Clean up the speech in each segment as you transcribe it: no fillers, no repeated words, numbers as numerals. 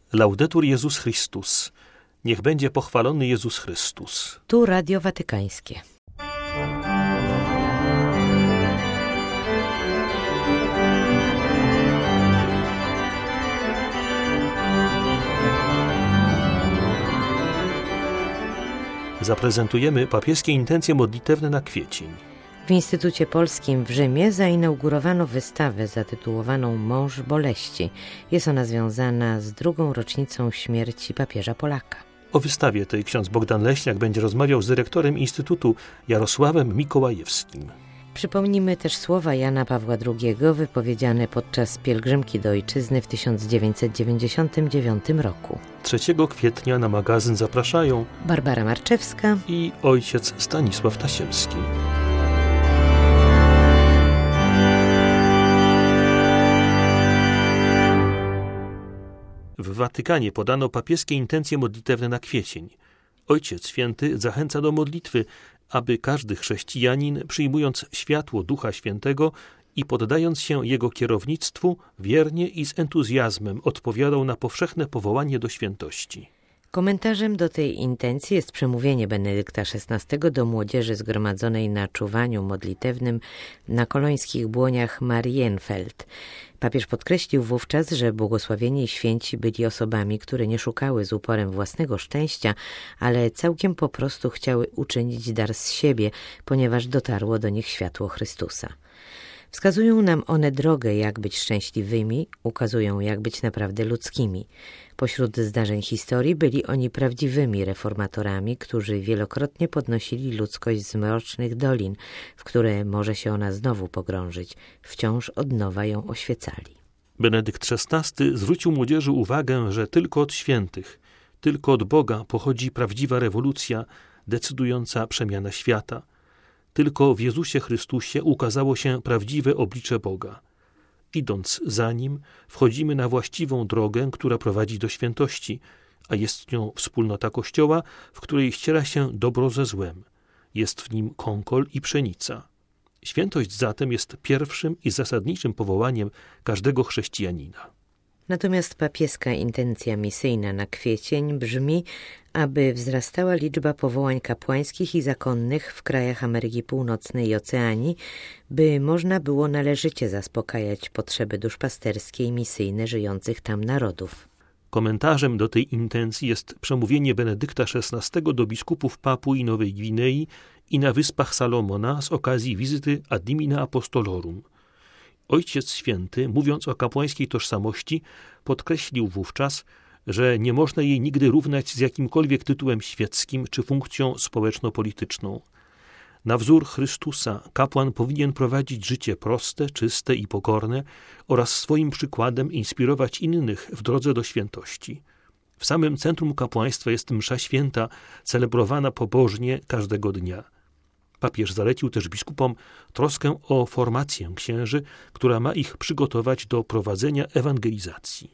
Laudetur Jezus Chrystus. Niech będzie pochwalony Jezus Chrystus. Tu Radio Watykańskie. Zaprezentujemy papieskie intencje modlitewne na kwiecień. W Instytucie Polskim w Rzymie zainaugurowano wystawę zatytułowaną Mąż boleści. Jest ona związana z 2. rocznicą śmierci papieża Polaka. O wystawie tej ksiądz Bogdan Leśniak będzie rozmawiał z dyrektorem Instytutu Jarosławem Mikołajewskim. Przypomnimy też słowa Jana Pawła II wypowiedziane podczas pielgrzymki do ojczyzny w 1999 roku. 3 kwietnia na magazyn zapraszają Barbara Marczewska i ojciec Stanisław Tasiemski. W Watykanie podano papieskie intencje modlitewne na kwiecień. Ojciec Święty zachęca do modlitwy, aby każdy chrześcijanin, przyjmując światło Ducha Świętego i poddając się Jego kierownictwu, wiernie i z entuzjazmem odpowiadał na powszechne powołanie do świętości. Komentarzem do tej intencji jest przemówienie Benedykta XVI do młodzieży zgromadzonej na czuwaniu modlitewnym na kolońskich błoniach Marienfeld. Papież podkreślił wówczas, że błogosławieni i święci byli osobami, które nie szukały z uporem własnego szczęścia, ale całkiem po prostu chciały uczynić dar z siebie, ponieważ dotarło do nich światło Chrystusa. Wskazują nam one drogę, jak być szczęśliwymi, ukazują, jak być naprawdę ludzkimi. Pośród zdarzeń historii byli oni prawdziwymi reformatorami, którzy wielokrotnie podnosili ludzkość z mrocznych dolin, w które może się ona znowu pogrążyć. Wciąż od nowa ją oświecali. Benedykt XVI zwrócił młodzieży uwagę, że tylko od świętych, tylko od Boga pochodzi prawdziwa rewolucja, decydująca przemiana świata. Tylko w Jezusie Chrystusie ukazało się prawdziwe oblicze Boga. Idąc za Nim, wchodzimy na właściwą drogę, która prowadzi do świętości, a jest nią wspólnota Kościoła, w której ściera się dobro ze złem. Jest w nim konkol i pszenica. Świętość zatem jest pierwszym i zasadniczym powołaniem każdego chrześcijanina. Natomiast papieska intencja misyjna na kwiecień brzmi, aby wzrastała liczba powołań kapłańskich i zakonnych w krajach Ameryki Północnej i Oceanii, by można było należycie zaspokajać potrzeby duszpasterskie i misyjne żyjących tam narodów. Komentarzem do tej intencji jest przemówienie Benedykta XVI do biskupów Papui Nowej Gwinei i na Wyspach Salomona z okazji wizyty Ad Limina Apostolorum. Ojciec Święty, mówiąc o kapłańskiej tożsamości, podkreślił wówczas, że nie można jej nigdy równać z jakimkolwiek tytułem świeckim czy funkcją społeczno-polityczną. Na wzór Chrystusa kapłan powinien prowadzić życie proste, czyste i pokorne oraz swoim przykładem inspirować innych w drodze do świętości. W samym centrum kapłaństwa jest msza święta, celebrowana pobożnie każdego dnia. Papież zalecił też biskupom troskę o formację księży, która ma ich przygotować do prowadzenia ewangelizacji.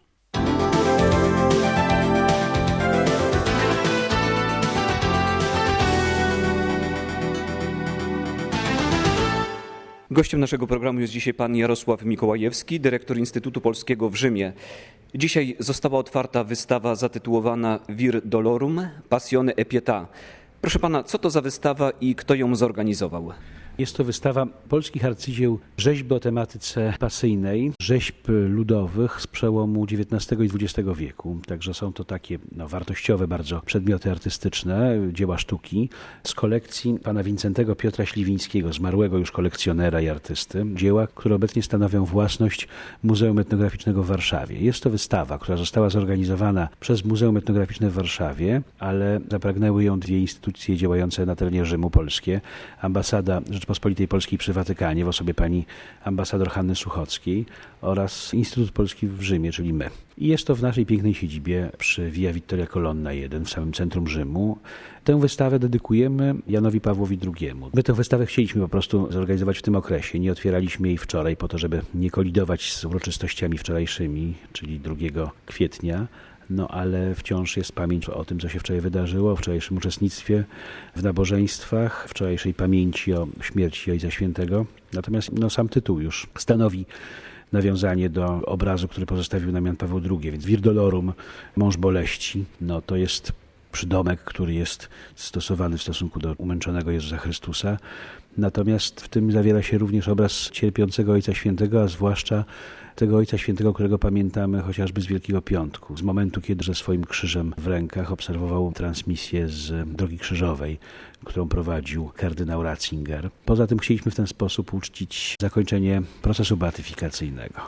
Gościem naszego programu jest dzisiaj pan Jarosław Mikołajewski, dyrektor Instytutu Polskiego w Rzymie. Dzisiaj została otwarta wystawa zatytułowana Vir Dolorum, Passione e Pietà. Proszę pana, co to za wystawa i kto ją zorganizował? Jest to wystawa polskich arcydzieł rzeźby o tematyce pasyjnej, rzeźb ludowych z przełomu XIX i XX wieku. Także są to takie wartościowe bardzo przedmioty artystyczne, dzieła sztuki z kolekcji pana Wincentego Piotra Śliwińskiego, zmarłego już kolekcjonera i artysty. Dzieła, które obecnie stanowią własność Muzeum Etnograficznego w Warszawie. Jest to wystawa, która została zorganizowana przez Muzeum Etnograficzne w Warszawie, ale zapragnęły ją 2 instytucje działające na terenie Rzymu polskie. Ambasada Rzeczypospolitej Polskiej przy Watykanie w osobie pani ambasador Hanny Suchockiej oraz Instytut Polski w Rzymie, czyli my. I jest to w naszej pięknej siedzibie przy Via Vittoria Colonna 1 w samym centrum Rzymu. Tę wystawę dedykujemy Janowi Pawłowi II. My tę wystawę chcieliśmy po prostu zorganizować w tym okresie. Nie otwieraliśmy jej wczoraj po to, żeby nie kolidować z uroczystościami wczorajszymi, czyli 2 kwietnia. No ale wciąż jest pamięć o tym, co się wczoraj wydarzyło, o wczorajszym uczestnictwie w nabożeństwach, wczorajszej pamięci o śmierci Ojca Świętego. Natomiast sam tytuł już stanowi nawiązanie do obrazu, który pozostawił nam Jan Paweł II. Więc Vir Dolorum, Mąż Boleści, to jest przydomek, który jest stosowany w stosunku do umęczonego Jezusa Chrystusa. Natomiast w tym zawiera się również obraz cierpiącego Ojca Świętego, a zwłaszcza tego Ojca Świętego, którego pamiętamy chociażby z Wielkiego Piątku, z momentu, kiedy ze swoim krzyżem w rękach obserwował transmisję z Drogi Krzyżowej, którą prowadził kardynał Ratzinger. Poza tym chcieliśmy w ten sposób uczcić zakończenie procesu beatyfikacyjnego.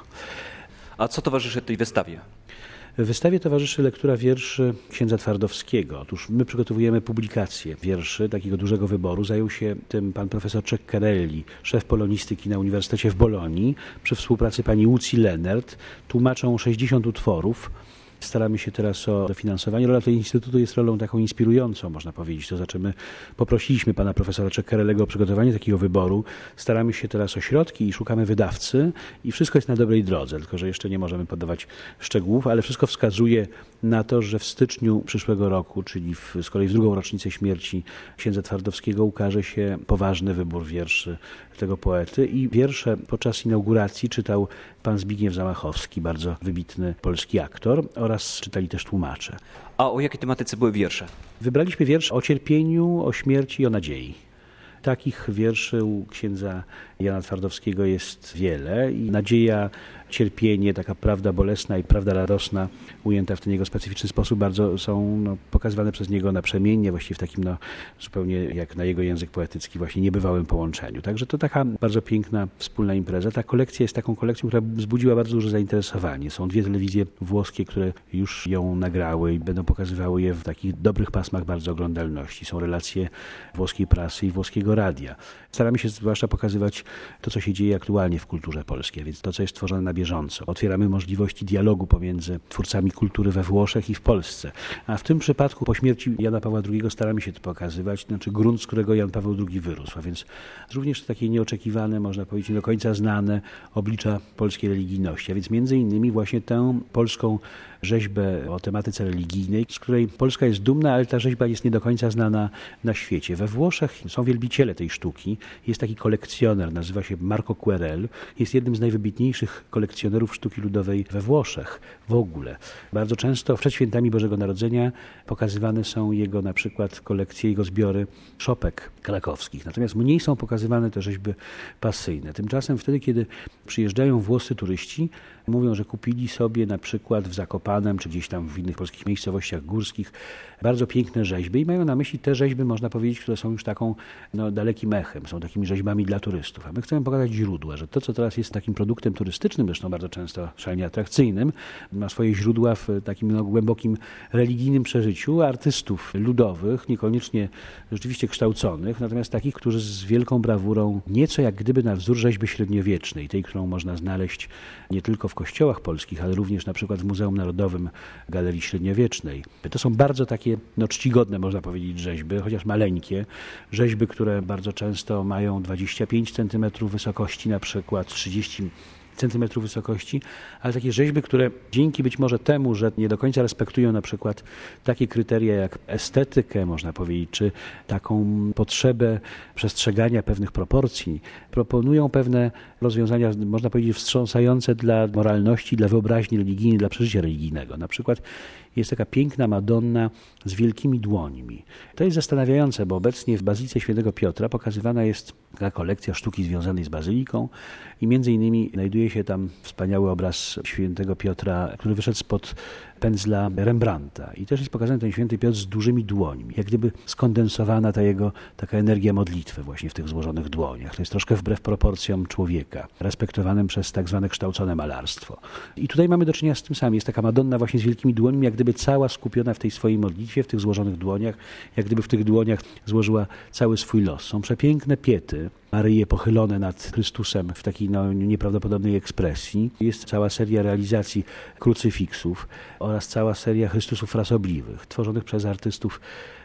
A co towarzyszy tej wystawie? W wystawie towarzyszy lektura wierszy księdza Twardowskiego. Otóż my przygotowujemy publikację wierszy takiego dużego wyboru. Zajął się tym pan profesor Ceccarelli, szef polonistyki na Uniwersytecie w Bolonii, przy współpracy pani Łucji Lenert. Tłumaczą 60 utworów. Staramy się teraz o dofinansowanie. Rola tego instytutu jest rolą taką inspirującą, można powiedzieć. To znaczy my poprosiliśmy pana profesora Ceccarellego o przygotowanie takiego wyboru. Staramy się teraz o środki i szukamy wydawcy i wszystko jest na dobrej drodze, tylko że jeszcze nie możemy podawać szczegółów, ale wszystko wskazuje na to, że w styczniu przyszłego roku, czyli z kolei w drugą rocznicę śmierci księdza Twardowskiego, ukaże się poważny wybór wierszy tego poety i wiersze podczas inauguracji czytał pan Zbigniew Zamachowski, bardzo wybitny polski aktor, oraz czytali też tłumacze. A o jakiej tematyce były wiersze? Wybraliśmy wiersz o cierpieniu, o śmierci i o nadziei. Takich wierszy u księdza Jana Twardowskiego jest wiele i nadzieja, cierpienie, taka prawda bolesna i prawda radosna ujęta w ten jego specyficzny sposób bardzo są pokazywane przez niego naprzemiennie, właściwie w takim zupełnie jak na jego język poetycki właśnie niebywałym połączeniu. Także to taka bardzo piękna wspólna impreza. Ta kolekcja jest taką kolekcją, która wzbudziła bardzo duże zainteresowanie. Są 2 telewizje włoskie, które już ją nagrały i będą pokazywały je w takich dobrych pasmach bardzo oglądalności. Są relacje włoskiej prasy i włoskiego radia. Staramy się zwłaszcza pokazywać to, co się dzieje aktualnie w kulturze polskiej, więc to, co jest tworzone na bieżąco. Otwieramy możliwości dialogu pomiędzy twórcami kultury we Włoszech i w Polsce. A w tym przypadku po śmierci Jana Pawła II staramy się to pokazywać, grunt, z którego Jan Paweł II wyrósł. A więc również takie nieoczekiwane, można powiedzieć, nie do końca znane oblicza polskiej religijności. A więc między innymi właśnie tę polską rzeźbę o tematyce religijnej, z której Polska jest dumna, ale ta rzeźba jest nie do końca znana na świecie. We Włoszech są wielbiciele tej sztuki. Jest taki kolekcjoner, nazywa się Marco Querel. Jest jednym z najwybitniejszych kolekcjonerów sztuki ludowej we Włoszech w ogóle. Bardzo często przed świętami Bożego Narodzenia pokazywane są jego na przykład kolekcje, jego zbiory szopek krakowskich. Natomiast mniej są pokazywane te rzeźby pasyjne. Tymczasem wtedy, kiedy przyjeżdżają włoscy turyści, mówią, że kupili sobie na przykład w Zakopanem, czy gdzieś tam w innych polskich miejscowościach górskich bardzo piękne rzeźby i mają na myśli te rzeźby, można powiedzieć, które są już taką dalekim echem, są takimi rzeźbami dla turystów. A my chcemy pokazać źródła, że to, co teraz jest takim produktem turystycznym, zresztą bardzo często szalenie atrakcyjnym, ma swoje źródła w takim głębokim religijnym przeżyciu artystów ludowych, niekoniecznie rzeczywiście kształconych, natomiast takich, którzy z wielką brawurą, nieco jak gdyby na wzór rzeźby średniowiecznej, tej, którą można znaleźć nie tylko w kościołach polskich, ale również na przykład w Muzeum Narodowym Galerii Średniowiecznej. To są bardzo takie czcigodne, można powiedzieć, rzeźby, chociaż maleńkie. Rzeźby, które bardzo często mają 25 cm wysokości, na przykład 30 centymetrów wysokości, ale takie rzeźby, które dzięki być może temu, że nie do końca respektują na przykład takie kryteria jak estetykę, można powiedzieć, czy taką potrzebę przestrzegania pewnych proporcji, proponują pewne rozwiązania, można powiedzieć, wstrząsające dla moralności, dla wyobraźni religijnej, dla przeżycia religijnego. Na przykład jest taka piękna Madonna z wielkimi dłońmi. To jest zastanawiające, bo obecnie w Bazylice Świętego Piotra pokazywana jest taka kolekcja sztuki związanej z bazyliką i między innymi znajduje się tam wspaniały obraz Świętego Piotra, który wyszedł spod pędzla Rembrandta. I też jest pokazany ten Święty Piotr z dużymi dłońmi. Jak gdyby skondensowana ta jego taka energia modlitwy właśnie w tych złożonych dłoniach. To jest troszkę wbrew proporcjom człowieka, respektowanym przez tak zwane kształcone malarstwo. I tutaj mamy do czynienia z tym samym. Jest taka Madonna właśnie z wielkimi dłońmi, jak gdyby cała skupiona w tej swojej modlitwie, w tych złożonych dłoniach, jak gdyby w tych dłoniach złożyła cały swój los. Są przepiękne piety, Maryje pochylone nad Chrystusem w takiej nieprawdopodobnej ekspresji. Jest cała seria realizacji krucyfiksów oraz cała seria Chrystusów frasobliwych, tworzonych przez artystów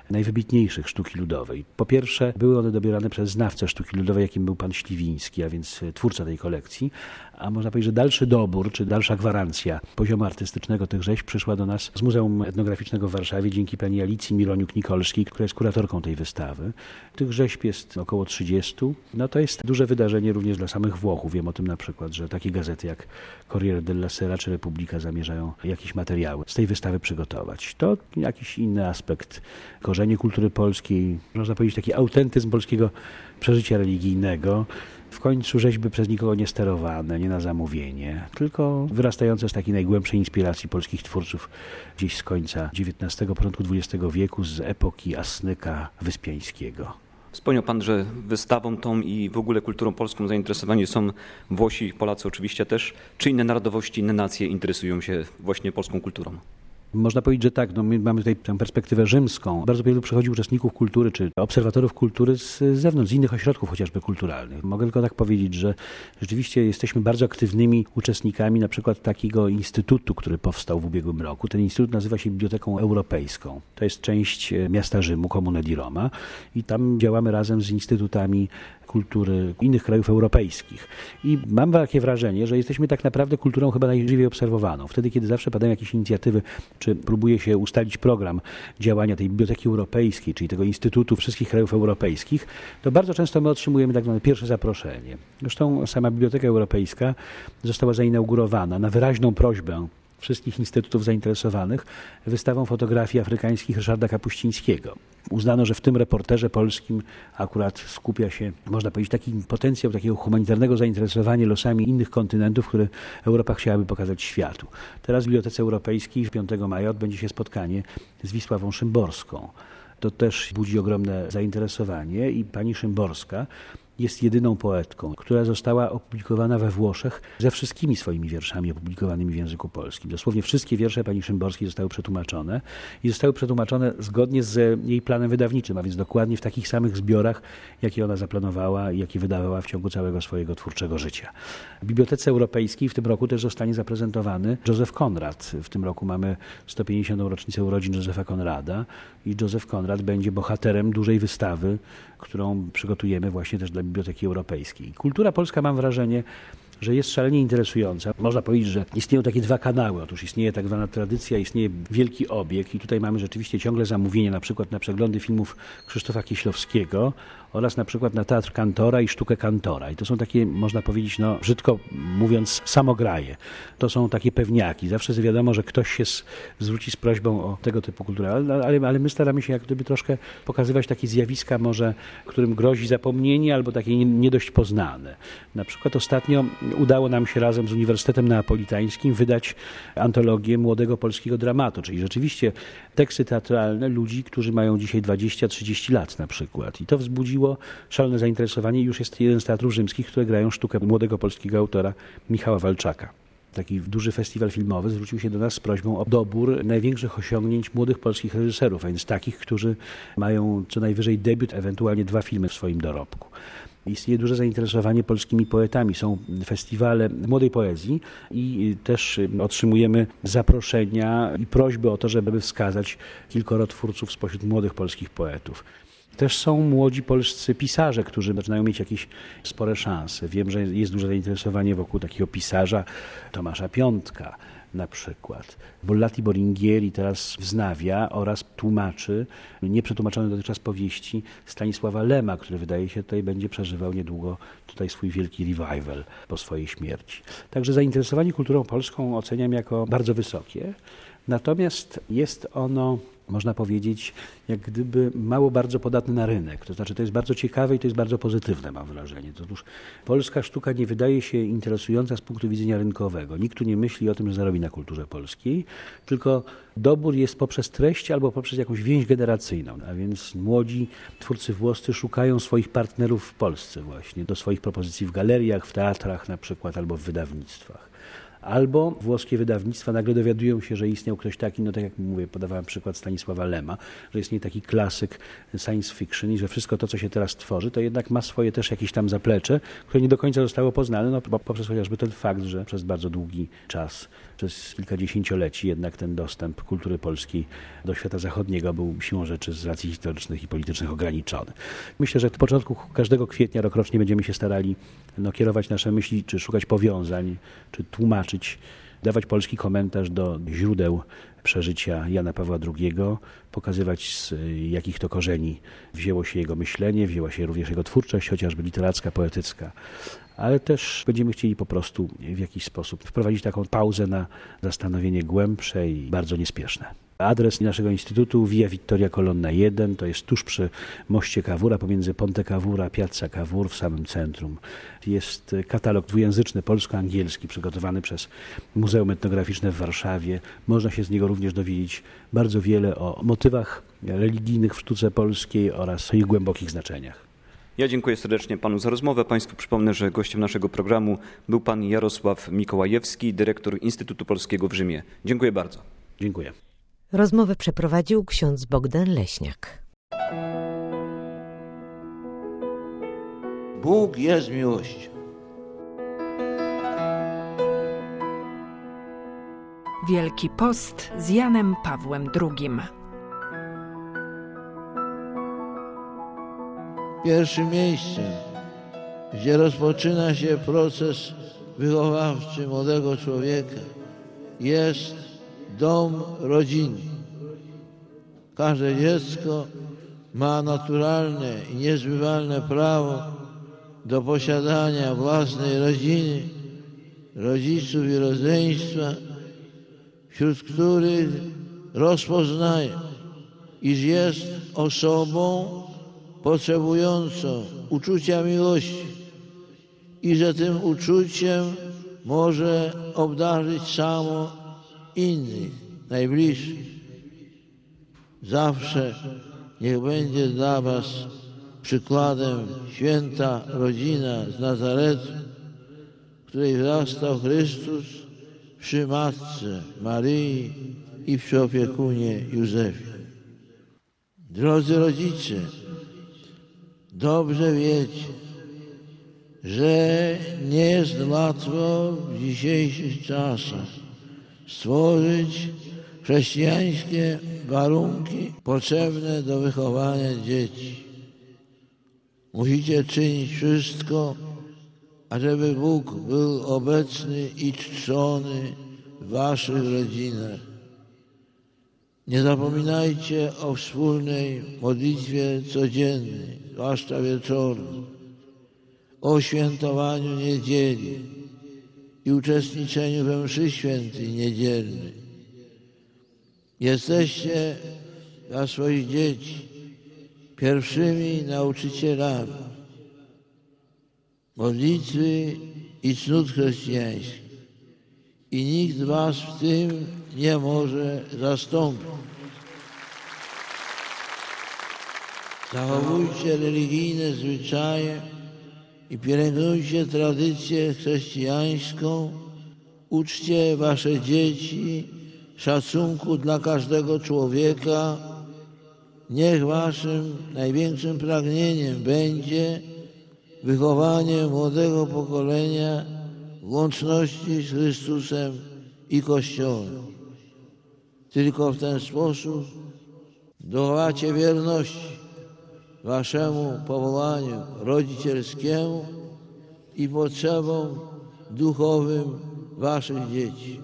najwybitniejszych sztuki ludowej. Po pierwsze, były one dobierane przez znawcę sztuki ludowej, jakim był pan Śliwiński, a więc twórca tej kolekcji. A można powiedzieć, że dalszy dobór, czy dalsza gwarancja poziomu artystycznego tych rzeźb przyszła do nas z Muzeum Etnograficznego w Warszawie dzięki pani Alicji Miloniuk-Nikolskiej, która jest kuratorką tej wystawy. Tych rzeźb jest około 30. No to jest duże wydarzenie również dla samych Włochów. Wiem o tym na przykład, że takie gazety jak Corriere della Sera czy Repubblica zamierzają jakieś materiały z tej wystawy przygotować. To jakiś inny aspekt, korzenie kultury polskiej, można powiedzieć taki autentyzm polskiego przeżycia religijnego. W końcu rzeźby przez nikogo nie sterowane, nie na zamówienie, tylko wyrastające z takiej najgłębszej inspiracji polskich twórców gdzieś z końca XIX, początku XX wieku, z epoki Asnyka Wyspiańskiego. Wspomniał pan, że wystawą tą i w ogóle kulturą polską zainteresowani są Włosi, Polacy oczywiście też. Czy inne narodowości, inne nacje interesują się właśnie polską kulturą? Można powiedzieć, że tak. No my mamy tutaj tę perspektywę rzymską. Bardzo wielu przychodzi uczestników kultury, czy obserwatorów kultury z zewnątrz, z innych ośrodków chociażby kulturalnych. Mogę tylko tak powiedzieć, że rzeczywiście jesteśmy bardzo aktywnymi uczestnikami na przykład takiego instytutu, który powstał w ubiegłym roku. Ten instytut nazywa się Biblioteką Europejską. To jest część miasta Rzymu, Comune di Roma i tam działamy razem z instytutami kultury innych krajów europejskich. I mam takie wrażenie, że jesteśmy tak naprawdę kulturą chyba najżywiej obserwowaną. Wtedy, kiedy zawsze padają jakieś inicjatywy, czy próbuje się ustalić program działania tej Biblioteki Europejskiej, czyli tego Instytutu wszystkich krajów europejskich, to bardzo często my otrzymujemy tak zwane pierwsze zaproszenie. Zresztą sama Biblioteka Europejska została zainaugurowana na wyraźną prośbę wszystkich instytutów zainteresowanych wystawą fotografii afrykańskich Ryszarda Kapuścińskiego. Uznano, że w tym reporterze polskim akurat skupia się, można powiedzieć, taki potencjał takiego humanitarnego zainteresowania losami innych kontynentów, które Europa chciałaby pokazać światu. Teraz w Bibliotece Europejskiej 5 maja odbędzie się spotkanie z Wisławą Szymborską. To też budzi ogromne zainteresowanie i pani Szymborska jest jedyną poetką, która została opublikowana we Włoszech ze wszystkimi swoimi wierszami opublikowanymi w języku polskim. Dosłownie wszystkie wiersze pani Szymborskiej zostały przetłumaczone i zostały przetłumaczone zgodnie z jej planem wydawniczym, a więc dokładnie w takich samych zbiorach, jakie ona zaplanowała i jakie wydawała w ciągu całego swojego twórczego życia. W Bibliotece Europejskiej w tym roku też zostanie zaprezentowany Józef Konrad. W tym roku mamy 150. rocznicę urodzin Józefa Konrada i Józef Konrad będzie bohaterem dużej wystawy, którą przygotujemy właśnie też dla Biblioteki Europejskiej. Kultura polska, mam wrażenie, że jest szalenie interesująca. Można powiedzieć, że istnieją takie dwa kanały. Otóż istnieje tak zwana tradycja, istnieje wielki obieg i tutaj mamy rzeczywiście ciągle zamówienie na przykład na przeglądy filmów Krzysztofa Kieślowskiego oraz na przykład na teatr Kantora i sztukę Kantora. I to są takie, można powiedzieć, no brzydko mówiąc, samograje. To są takie pewniaki. Zawsze wiadomo, że ktoś się zwróci z prośbą o tego typu kulturę, ale my staramy się jak gdyby troszkę pokazywać takie zjawiska może, którym grozi zapomnienie albo takie nie dość poznane. Na przykład ostatnio udało nam się razem z Uniwersytetem Neapolitańskim wydać antologię młodego polskiego dramatu, czyli rzeczywiście teksty teatralne ludzi, którzy mają dzisiaj 20-30 lat na przykład. I to wzbudziło szalone zainteresowanie. Już jest jeden z teatrów rzymskich, które grają sztukę młodego polskiego autora Michała Walczaka. Taki duży festiwal filmowy zwrócił się do nas z prośbą o dobór największych osiągnięć młodych polskich reżyserów, a więc takich, którzy mają co najwyżej debiut, ewentualnie 2 filmy w swoim dorobku. Istnieje duże zainteresowanie polskimi poetami. Są festiwale młodej poezji i też otrzymujemy zaproszenia i prośby o to, żeby wskazać kilkoro twórców spośród młodych polskich poetów. Też są młodzi polscy pisarze, którzy zaczynają mieć jakieś spore szanse. Wiem, że jest duże zainteresowanie wokół takiego pisarza Tomasza Piątka na przykład. Bollati Boringhieri teraz wznawia oraz tłumaczy nieprzetłumaczone dotychczas powieści Stanisława Lema, który wydaje się tutaj będzie przeżywał niedługo tutaj swój wielki revival po swojej śmierci. Także zainteresowanie kulturą polską oceniam jako bardzo wysokie. Natomiast jest ono, można powiedzieć, jak gdyby mało bardzo podatne na rynek. To znaczy to jest bardzo ciekawe i to jest bardzo pozytywne, mam wrażenie. Otóż polska sztuka nie wydaje się interesująca z punktu widzenia rynkowego. Nikt tu nie myśli o tym, że zarobi na kulturze polskiej, tylko dobór jest poprzez treść albo poprzez jakąś więź generacyjną. A więc młodzi twórcy włoscy szukają swoich partnerów w Polsce właśnie, do swoich propozycji w galeriach, w teatrach na przykład albo w wydawnictwach. Albo włoskie wydawnictwa nagle dowiadują się, że istniał ktoś taki, no tak jak mówię, podawałem przykład Stanisława Lema, że istnieje taki klasyk science fiction i że wszystko to, co się teraz tworzy, to jednak ma swoje też jakieś tam zaplecze, które nie do końca zostało poznane, no poprzez chociażby ten fakt, że przez bardzo długi czas, przez kilka dziesięcioleci jednak ten dostęp kultury polskiej do świata zachodniego był siłą rzeczy z racji historycznych i politycznych ograniczony. Myślę, że od początku każdego kwietnia rokrocznie będziemy się starali kierować nasze myśli, czy szukać powiązań, czy tłumaczyć, dawać polski komentarz do źródeł przeżycia Jana Pawła II, pokazywać z jakich to korzeni wzięło się jego myślenie, wzięła się również jego twórczość, chociażby literacka, poetycka. Ale też będziemy chcieli po prostu w jakiś sposób wprowadzić taką pauzę na zastanowienie głębsze i bardzo niespieszne. Adres naszego instytutu Via Vittoria Colonna 1, to jest tuż przy moście Cavoura, pomiędzy Ponte Cavour a Piazza Cavour w samym centrum. Jest katalog dwujęzyczny, polsko-angielski, przygotowany przez Muzeum Etnograficzne w Warszawie. Można się z niego również dowiedzieć bardzo wiele o motywach religijnych w sztuce polskiej oraz o ich głębokich znaczeniach. Ja dziękuję serdecznie panu za rozmowę. Państwu przypomnę, że gościem naszego programu był pan Jarosław Mikołajewski, dyrektor Instytutu Polskiego w Rzymie. Dziękuję bardzo. Dziękuję. Rozmowę przeprowadził ksiądz Bogdan Leśniak. Bóg jest miłością. Wielki Post z Janem Pawłem II. Pierwszym miejscem, gdzie rozpoczyna się proces wychowawczy młodego człowieka, jest dom rodzinny. Każde dziecko ma naturalne i niezbywalne prawo do posiadania własnej rodziny, rodziców i rodzeństwa, wśród których rozpoznaje, iż jest osobą potrzebującą uczucia miłości i że tym uczuciem może obdarzyć samo innych, najbliższych. Zawsze niech będzie dla was przykładem święta rodzina z Nazaretu, w której wzrastał Chrystus przy matce Maryi i przy opiekunie Józefie. Drodzy rodzice, dobrze wiecie, że nie jest łatwo w dzisiejszych czasach stworzyć chrześcijańskie warunki potrzebne do wychowania dzieci. Musicie czynić wszystko, ażeby Bóg był obecny i czczony w waszych rodzinach. Nie zapominajcie o wspólnej modlitwie codziennej, zwłaszcza wieczorem, o świętowaniu niedzieli i uczestniczeniu we mszy świętej niedzielnej. Jesteście dla swoich dzieci pierwszymi nauczycielami modlitwy i cnót chrześcijańskich i nikt was w tym nie może zastąpić. Zachowujcie religijne zwyczaje i pielęgnujcie tradycję chrześcijańską. Uczcie wasze dzieci szacunku dla każdego człowieka. Niech waszym największym pragnieniem będzie wychowanie młodego pokolenia w łączności z Chrystusem i Kościołem. Tylko w ten sposób dochowacie wierności waszemu powołaniu rodzicielskiemu i potrzebom duchowym waszych dzieci.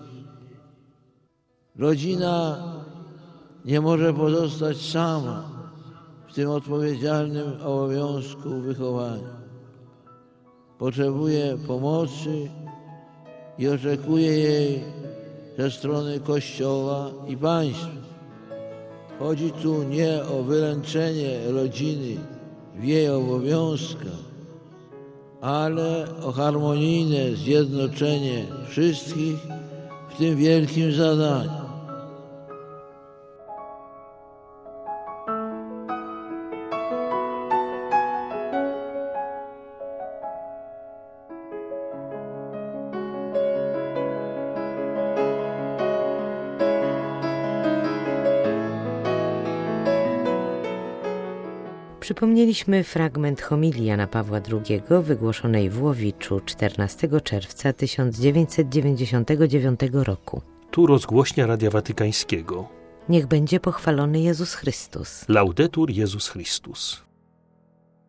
Rodzina nie może pozostać sama w tym odpowiedzialnym obowiązku wychowania. Potrzebuje pomocy i oczekuje jej ze strony Kościoła i państwa. Chodzi tu nie o wyręczenie rodziny w jej obowiązkach, ale o harmonijne zjednoczenie wszystkich w tym wielkim zadaniu. Przypomnieliśmy fragment homilii Jana Pawła II wygłoszonej w Łowiczu 14 czerwca 1999 roku. Tu rozgłośnia Radia Watykańskiego. Niech będzie pochwalony Jezus Chrystus. Laudetur Jezus Chrystus.